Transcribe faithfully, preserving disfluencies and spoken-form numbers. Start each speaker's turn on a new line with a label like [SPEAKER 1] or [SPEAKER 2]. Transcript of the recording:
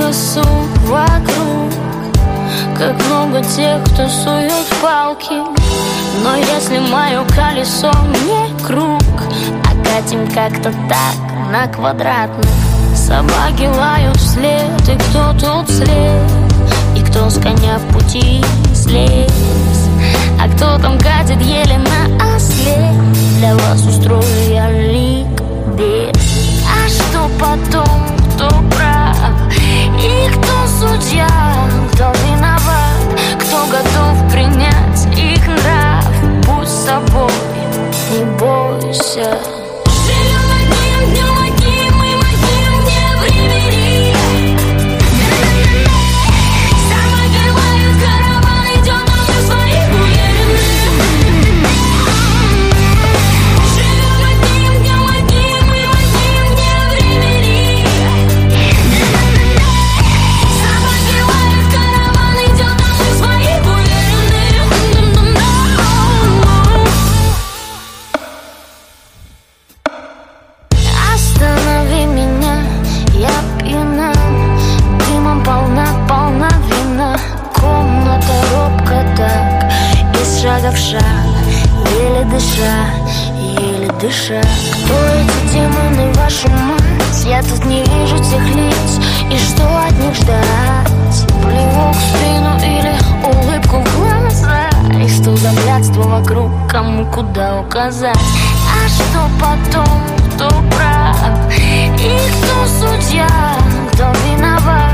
[SPEAKER 1] много сук вокруг, как много тех, кто сует палки. Но если мое колесо не круг, а катим как-то так на квадратных. Собаки лают вслед, и кто тут след, и кто с коня в пути слез, а кто там катит еле на осле. Для вас устрою я ликбез. А что потом, кто прав, и кто судья, кто виноват, кто готов принять их нрав. Будь с собой, не бойся. Живем одним днем, одним и одним не времени. Собаки лают, караван идет, а мы своих уверены. Живем одним днем, одним и одним не времени. Собаки лают, караван идет, а мы своих уверены. Останови меня, я пьяна, дымом полна, полна вина. Комната робко так, из шага в шаг, еле дыша, еле дыша. Кто эти демоны, вашу мать? Я тут не вижу тех лиц, и что от них ждать? Плевок в спину или улыбку в глаза? И что за блядство вокруг, кому куда указать? А что потом, кто прав, и кто судья, кто виноват?